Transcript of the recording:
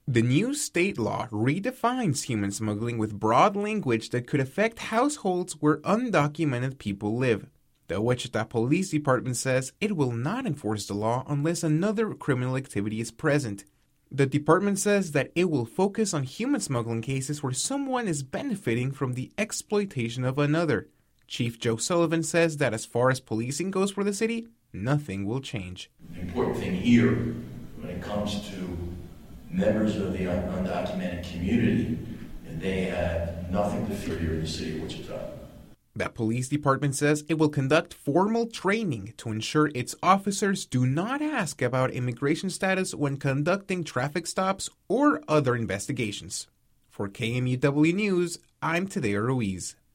The new state law redefines human smuggling with broad language that could affect households where undocumented people live. The Wichita Police Department says it will not enforce the law unless another criminal activity is present. The department says that it will focus on human smuggling cases where someone is benefiting from the exploitation of another. Chief Joe Sullivan says that as far as policing goes for the city, nothing will change. The important thing here, when it comes to members of the undocumented community, they have nothing to fear here in the city of Wichita. That police department says it will conduct formal training to ensure its officers do not ask about immigration status when conducting traffic stops or other investigations. For KMUW News, I'm Tadeo Ruiz.